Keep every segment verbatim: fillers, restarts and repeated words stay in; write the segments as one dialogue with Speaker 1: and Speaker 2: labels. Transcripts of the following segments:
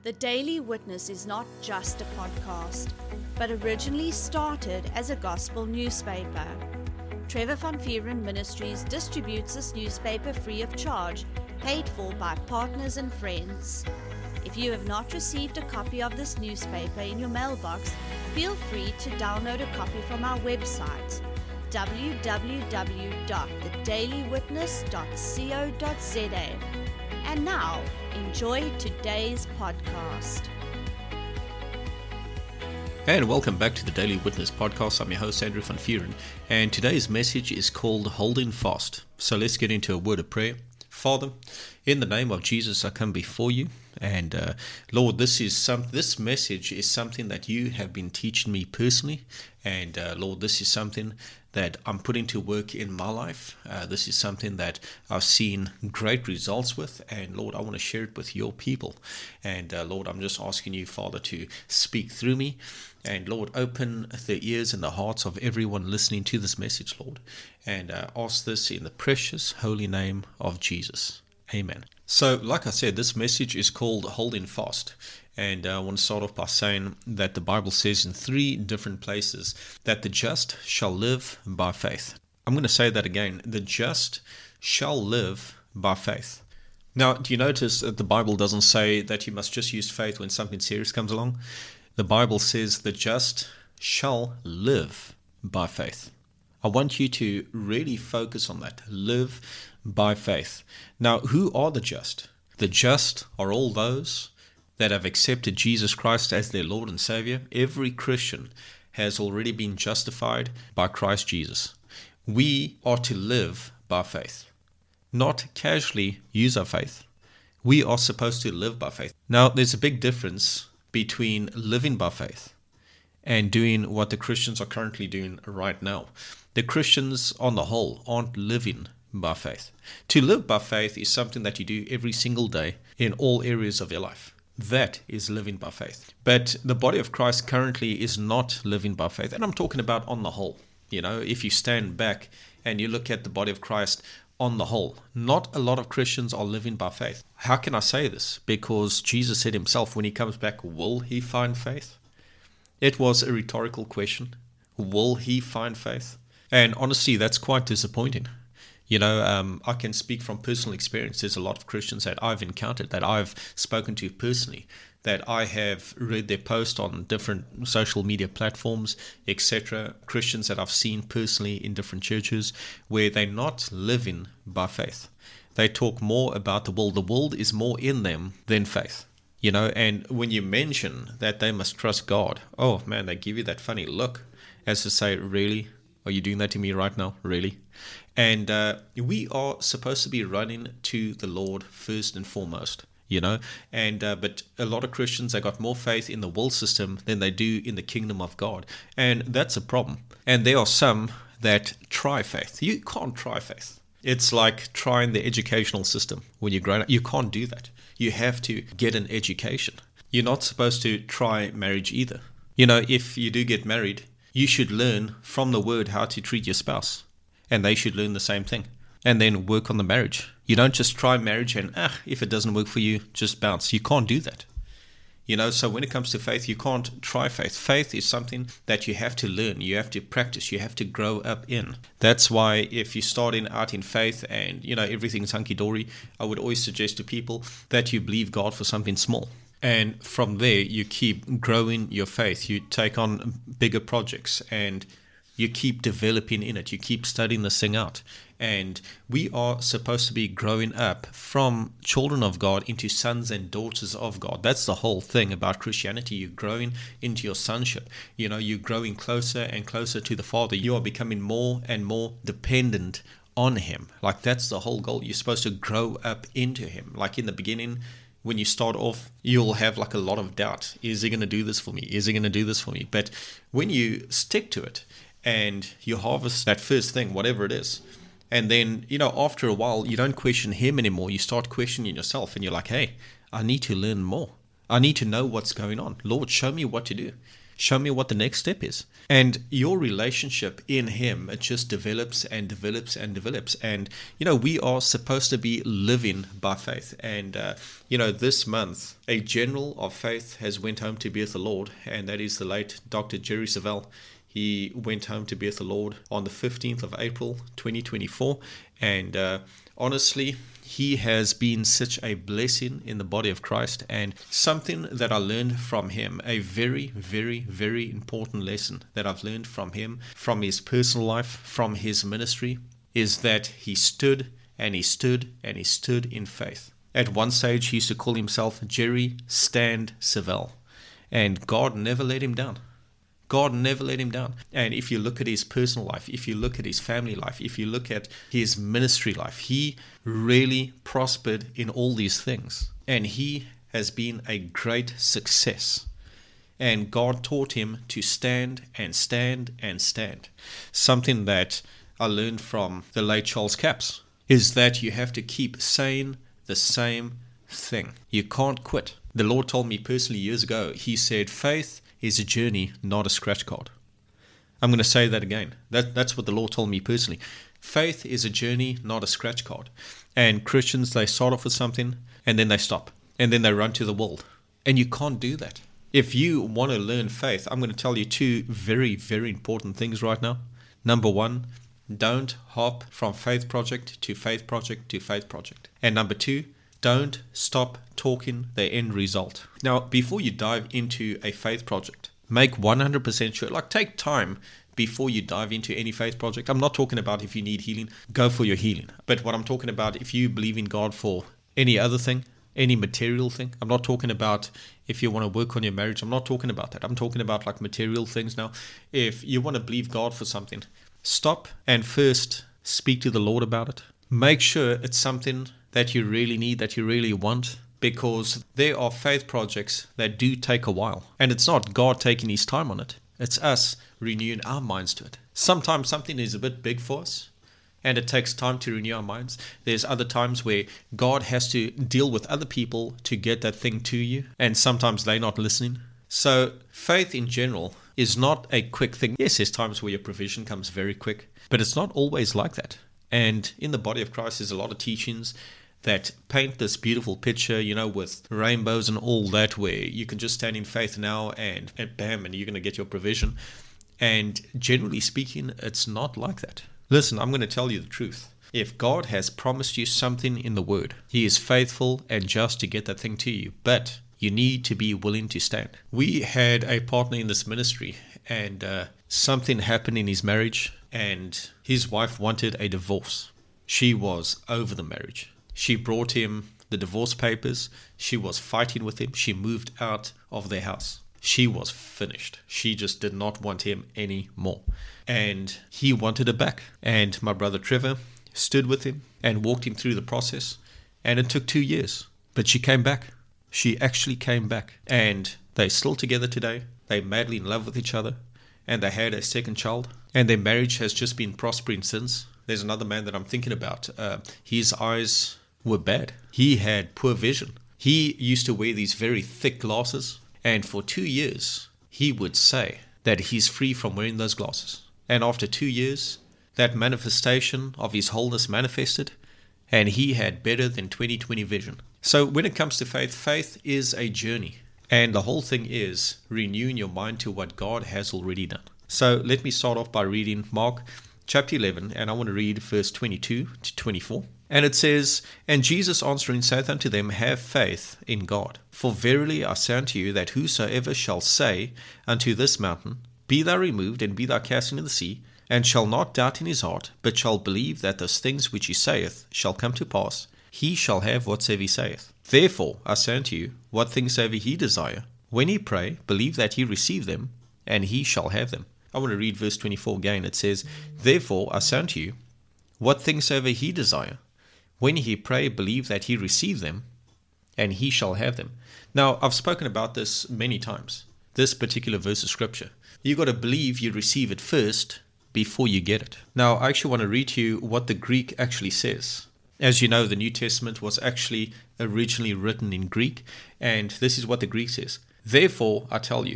Speaker 1: The Daily Witness is not just a podcast, but originally started as a gospel newspaper. Trevor Van Vuuren Ministries distributes this newspaper free of charge, paid for by partners and friends. If you have not received a copy of this newspaper in your mailbox, feel free to download a copy from our website, w w w dot the daily witness dot co dot z a. And now, enjoy today's podcast.
Speaker 2: And welcome back to the Daily Witness podcast. I'm your host, Andrew Van Vuuren, and today's message is called Holding Fast. So let's get into a word of prayer. Father, in the name of Jesus, I come before you, and uh, Lord, this is some. This message is something that you have been teaching me personally, and uh, Lord, this is something that I'm putting to work in my life. Uh, this is something that I've seen great results with, and Lord, I want to share it with your people. And uh, Lord, I'm just asking you, Father, to speak through me, and Lord, open the ears and the hearts of everyone listening to this message, Lord, and uh, ask this in the precious holy name of Jesus. Amen. So, like I said, this message is called Holding Fast. And uh, I want to start off by saying that the Bible says in three different places that the just shall live by faith. I'm going to say that again. The just shall live by faith. Now, do you notice that the Bible doesn't say that you must just use faith when something serious comes along? The Bible says the just shall live by faith. I want you to really focus on that. Live by faith. Now, who are the just? The just are all those that have accepted Jesus Christ as their Lord and Savior. Every Christian has already been justified by Christ Jesus. We are to live by faith, not casually use our faith. We are supposed to live by faith. Now, there's a big difference between living by faith and doing what the Christians are currently doing right now. The Christians on the whole aren't living by faith. To live by faith is something that you do every single day in all areas of your life. That is living by faith. But the body of Christ currently is not living by faith. And I'm talking about on the whole. You know, if you stand back and you look at the body of Christ on the whole, not a lot of Christians are living by faith. How can I say this? Because Jesus said himself, when he comes back, will he find faith? It was a rhetorical question. Will he find faith? And honestly, that's quite disappointing. You know, um, I can speak from personal experience. There's a lot of Christians that I've encountered, that I've spoken to personally, that I have read their posts on different social media platforms, et cetera. Christians that I've seen personally in different churches where they're not living by faith. They talk more about the world. The world is more in them than faith. You know, and when you mention that they must trust God, oh man, they give you that funny look as to say, really? Are you doing that to me right now? Really? And uh, we are supposed to be running to the Lord first and foremost, you know. And uh, but a lot of Christians, they got more faith in the world system than they do in the kingdom of God. And that's a problem. And there are some that try faith. You can't try faith. It's like trying the educational system when you're grown up. You can't do that. You have to get an education. You're not supposed to try marriage either. You know, if you do get married, you should learn from the word how to treat your spouse. And they should learn the same thing. And then work on the marriage. You don't just try marriage and, ah, if it doesn't work for you, just bounce. You can't do that. You know, so when it comes to faith, you can't try faith. Faith is something that you have to learn. You have to practice. You have to grow up in. That's why if you're starting out in faith and, you know, everything's hunky-dory, I would always suggest to people that you believe God for something small. And from there, you keep growing your faith. You take on bigger projects and you keep developing in it. You keep studying this thing out. And we are supposed to be growing up from children of God into sons and daughters of God. That's the whole thing about Christianity. You're growing into your sonship. You know, you're growing closer and closer to the Father. You are becoming more and more dependent on Him. Like, that's the whole goal. You're supposed to grow up into Him. Like in the beginning, when you start off, you'll have like a lot of doubt. Is He going to do this for me? Is He going to do this for me? But when you stick to it and you harvest that first thing, whatever it is, and then, you know, after a while, you don't question Him anymore. You start questioning yourself and you're like, hey, I need to learn more. I need to know what's going on. Lord, show me what to do. Show me what the next step is. And your relationship in him, it just develops and develops and develops. And, you know, we are supposed to be living by faith. And, uh, you know, this month, a general of faith has went home to be with the Lord, and that is the late Doctor Jerry Savelle. He went home to be with the Lord on the fifteenth of April, twenty twenty-four. And uh, honestly, he has been such a blessing in the body of Christ, and something that I learned from him, a very, very, very important lesson that I've learned from him, from his personal life, from his ministry, is that he stood and he stood and he stood in faith. At one stage, he used to call himself Jerry Stand Savelle, and God never let him down. God never let him down. And if you look at his personal life, if you look at his family life, if you look at his ministry life, he really prospered in all these things. And he has been a great success. And God taught him to stand and stand and stand. Something that I learned from the late Charles Capps is that you have to keep saying the same thing. You can't quit. The Lord told me personally years ago, he said, faith is a journey, not a scratch card. I'm going to say that again. That, that's what the Lord told me personally. Faith is a journey, not a scratch card. And Christians, they start off with something, and then they stop. And then they run to the world. And you can't do that. If you want to learn faith, I'm going to tell you two very, very important things right now. Number one, don't hop from faith project to faith project to faith project. And number two, don't stop talking the end result. Now, before you dive into a faith project, make one hundred percent sure, like take time before you dive into any faith project. I'm not talking about if you need healing, go for your healing. But what I'm talking about, if you believe in God for any other thing, any material thing, I'm not talking about if you want to work on your marriage, I'm not talking about that. I'm talking about like material things now. If you want to believe God for something, stop and first speak to the Lord about it. Make sure it's something that you really need, that you really want, because there are faith projects that do take a while. And it's not God taking his time on it. It's us renewing our minds to it. Sometimes something is a bit big for us, and it takes time to renew our minds. There's other times where God has to deal with other people to get that thing to you, and sometimes they're not listening. So faith in general is not a quick thing. Yes, there's times where your provision comes very quick, but it's not always like that. And in the body of Christ, there's a lot of teachings that paint this beautiful picture, you know, with rainbows and all that, where you can just stand in faith now and, and bam, and you're going to get your provision. And generally speaking, it's not like that. Listen, I'm going to tell you the truth. If God has promised you something in the Word, he is faithful and just to get that thing to you. But you need to be willing to stand. We had a partner in this ministry, and uh, something happened in his marriage, and his wife wanted a divorce. She was over the marriage. She brought him the divorce papers. She was fighting with him. She moved out of their house. She was finished. She just did not want him anymore. And he wanted her back. And my brother Trevor stood with him and walked him through the process. And it took two years. But she came back. She actually came back. And they're still together today. They're madly in love with each other. And they had a second child. And their marriage has just been prospering since. There's another man that I'm thinking about. Uh, his eyes were bad. He had poor vision. He used to wear these very thick glasses. And for two years, he would say that he's free from wearing those glasses. And after two years, that manifestation of his wholeness manifested, and he had better than twenty twenty vision. So when it comes to faith, faith is a journey. And the whole thing is renewing your mind to what God has already done. So let me start off by reading Mark chapter eleven, and I want to read verse twenty-two to twenty-four. And it says, And Jesus answering saith unto them, Have faith in God. For verily I say unto you, that whosoever shall say unto this mountain, Be thou removed, and be thou cast into the sea, and shall not doubt in his heart, but shall believe that those things which he saith shall come to pass, he shall have whatsoever he saith. Therefore I say unto you, what things soever he desire, when he pray, believe that he receive them, and he shall have them. I want to read verse twenty-four again. It says, Therefore I say unto you, what things soever he desire, when he pray, believe that he receive them, and he shall have them. Now, I've spoken about this many times, this particular verse of scripture. You've got to believe you receive it first before you get it. Now, I actually want to read to you what the Greek actually says. As you know, the New Testament was actually originally written in Greek, and this is what the Greek says. Therefore, I tell you,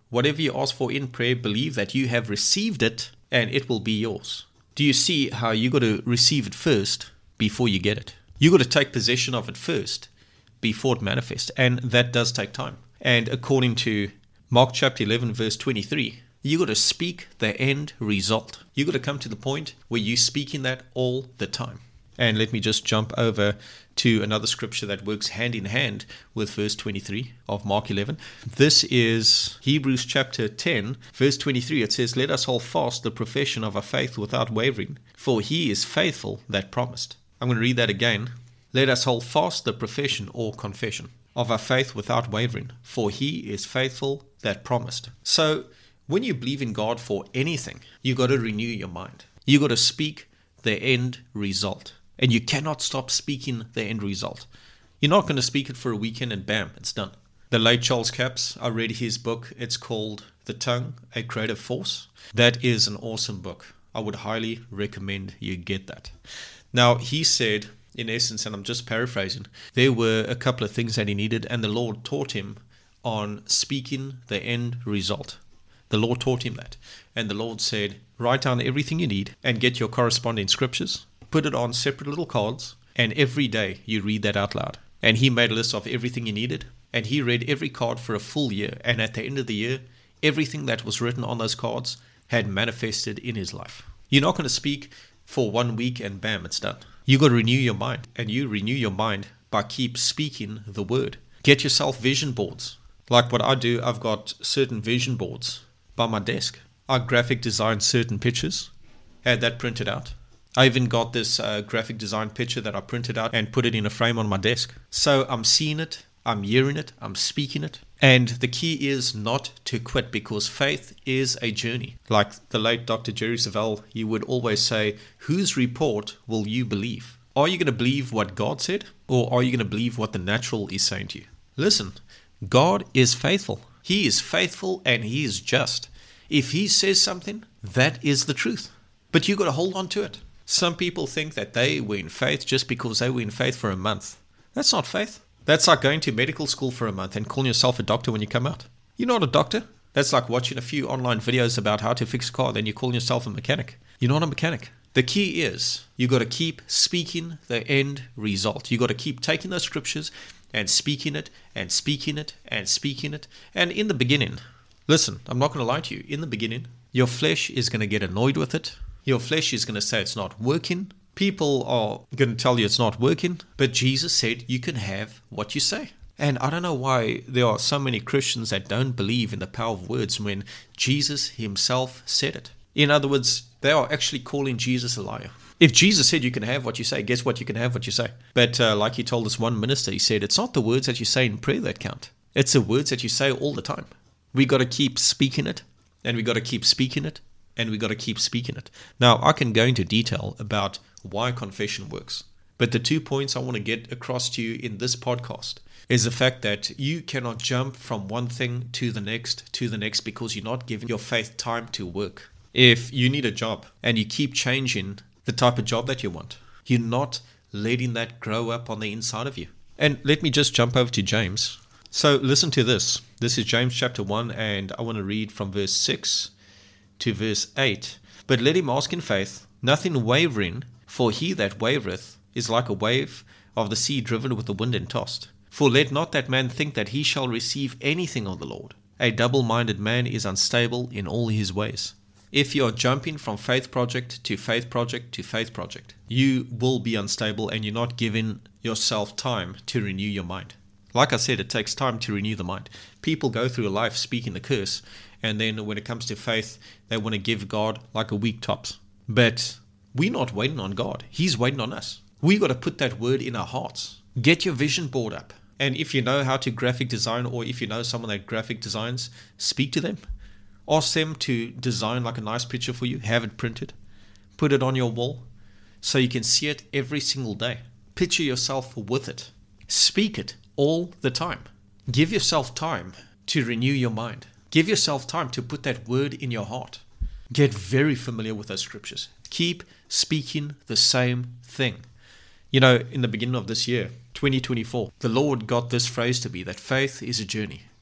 Speaker 2: whatever you ask for in prayer, believe that you have received it and it will be yours. Do you see how you got to receive it first before you get it? You got to take possession of it first before it manifests, and that does take time. And according to Mark chapter eleven, verse twenty-three, you got to speak the end result. You got to come to the point where you're speaking that all the time. And let me just jump over to another scripture that works hand in hand with verse twenty-three of Mark eleven. This is Hebrews chapter ten, verse twenty-three. It says, "Let us hold fast the profession of our faith without wavering, for he is faithful that promised." I'm going to read that again. "Let us hold fast the profession or confession of our faith without wavering, for he is faithful that promised." So when you believe in God for anything, you got to renew your mind. You got to speak the end result. And you cannot stop speaking the end result. You're not going to speak it for a weekend and bam, it's done. The late Charles Capps, I read his book. It's called The Tongue, A Creative Force. That is an awesome book. I would highly recommend you get that. Now, he said, in essence, and I'm just paraphrasing, there were a couple of things that he needed, and the Lord taught him on speaking the end result. The Lord taught him that. And the Lord said, write down everything you need and get your corresponding scriptures. Put it on separate little cards, and every day you read that out loud. And he made a list of everything he needed, and he read every card for a full year. And at the end of the year, everything that was written on those cards had manifested in his life. You're not going to speak for one week and bam, it's done. You got to renew your mind, and you renew your mind by keep speaking the word. Get yourself vision boards. Like what I do, I've got certain vision boards by my desk. I graphic design certain pictures, had that printed out. I even got this uh, graphic design picture that I printed out and put it in a frame on my desk. So I'm seeing it, I'm hearing it, I'm speaking it. And the key is not to quit, because faith is a journey. Like the late Doctor Jerry Savelle, he would always say, whose report will you believe? Are you going to believe what God said, or are you going to believe what the natural is saying to you? Listen, God is faithful. He is faithful and he is just. If he says something, that is the truth. But you got to hold on to it. Some people think that they were in faith just because they were in faith for a month. That's not faith. That's like going to medical school for a month and calling yourself a doctor when you come out. You're not a doctor. That's like watching a few online videos about how to fix a car, then you're calling yourself a mechanic. You're not a mechanic. The key is you got to keep speaking the end result. You got to keep taking those scriptures and speaking it and speaking it and speaking it. And in the beginning, listen, I'm not going to lie to you. In the beginning, your flesh is going to get annoyed with it. Your flesh is going to say it's not working. People are going to tell you it's not working. But Jesus said you can have what you say. And I don't know why there are so many Christians that don't believe in the power of words when Jesus himself said it. In other words, they are actually calling Jesus a liar. If Jesus said you can have what you say, guess what? You can have what you say. But uh, like he told this one minister, he said, it's not the words that you say in prayer that count. It's the words that you say all the time. We got to keep speaking it, and we got to keep speaking it, and we got to keep speaking it. Now, I can go into detail about why confession works. But the two points I want to get across to you in this podcast is the fact that you cannot jump from one thing to the next to the next because you're not giving your faith time to work. If you need a job and you keep changing the type of job that you want, you're not letting that grow up on the inside of you. And let me just jump over to James. So listen to this. This is James chapter one, and I want to read from verse six to verse eight. But let him ask in faith, nothing wavering, for he that wavereth is like a wave of the sea driven with the wind and tossed. For let not that man think that he shall receive anything of the Lord. A double-minded man is unstable in all his ways. If you're jumping from faith project to faith project to faith project, you will be unstable and you're not giving yourself time to renew your mind. Like I said, it takes time to renew the mind. People go through life speaking the curse, and then when it comes to faith, they want to give God like a week tops. But we're not waiting on God. He's waiting on us. We got to put that word in our hearts. Get your vision board up. And if you know how to graphic design, or if you know someone that graphic designs, speak to them. Ask them to design like a nice picture for you. Have it printed. Put it on your wall so you can see it every single day. Picture yourself with it. Speak it all the time. Give yourself time to renew your mind. Give yourself time to put that word in your heart. Get very familiar with those scriptures. Keep speaking the same thing. You know, in the beginning of this year, twenty twenty-four, the Lord got this phrase to be that faith is a journey.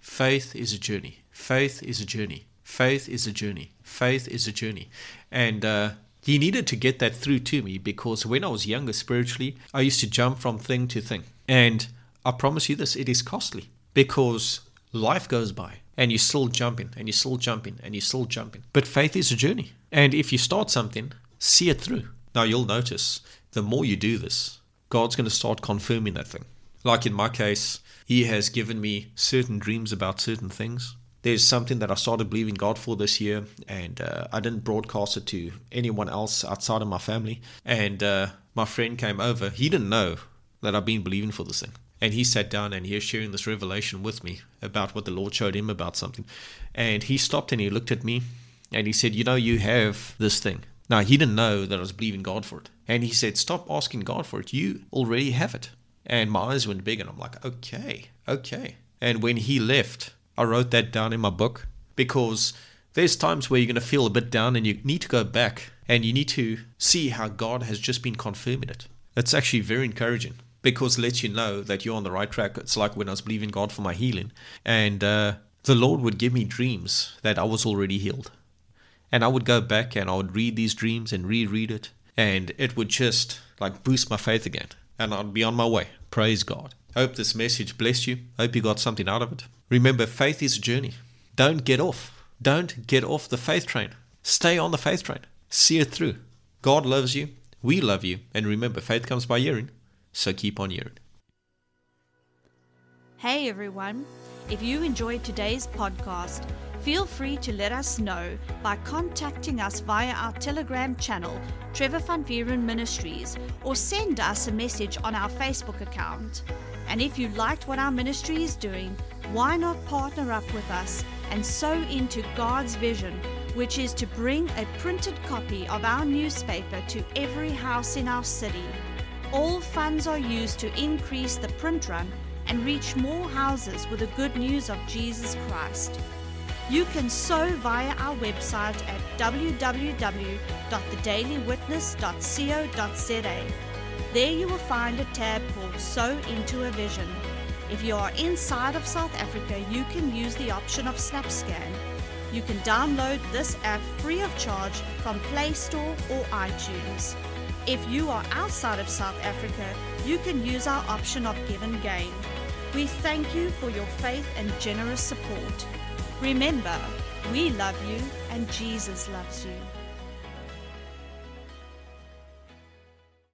Speaker 2: faith is a journey. Faith is a journey. Faith is a journey. Faith is a journey. And uh, he needed to get that through to me, because when I was younger spiritually, I used to jump from thing to thing. And I promise you this, it is costly, because life goes by and you're still jumping and you're still jumping and you're still jumping. But faith is a journey. And if you start something, see it through. Now you'll notice the more you do this, God's going to start confirming that thing. Like in my case, he has given me certain dreams about certain things. There's something that I started believing God for this year, and uh, I didn't broadcast it to anyone else outside of my family. And uh, my friend came over. He didn't know that I've been believing for this thing. And he sat down and he was sharing this revelation with me about what the Lord showed him about something. And he stopped and he looked at me and he said, you know, you have this thing. Now, he didn't know that I was believing God for it. And he said, stop asking God for it. You already have it. And my eyes went big and I'm like, okay, okay. And when he left, I wrote that down in my book, because there's times where you're going to feel a bit down and you need to go back and you need to see how God has just been confirming it. It's actually very encouraging, because it lets you know that you're on the right track. It's like when I was believing God for my healing, and uh, the Lord would give me dreams that I was already healed. And I would go back and I would read these dreams and reread it, and it would just like boost my faith again. And I'd be on my way. Praise God. Hope this message blessed you. Hope you got something out of it. Remember, faith is a journey. Don't get off. Don't get off the faith train. Stay on the faith train. See it through. God loves you. We love you. And remember, faith comes by hearing. So keep on hearing.
Speaker 1: Hey everyone. If you enjoyed today's podcast, feel free to let us know by contacting us via our Telegram channel, Trevor Van Vieren Ministries, or send us a message on our Facebook account. And if you liked what our ministry is doing, why not partner up with us and sow into God's vision, which is to bring a printed copy of our newspaper to every house in our city. All funds are used to increase the print run and reach more houses with the good news of Jesus Christ. You can sow via our website at w w w dot the daily witness dot co dot z a. There you will find a tab called Sow into a Vision. If you are inside of South Africa, you can use the option of SnapScan. You can download this app free of charge from Play Store or iTunes. If you are outside of South Africa, you can use our option of Give and Gain. We thank you for your faith and generous support. Remember, we love you and Jesus loves you.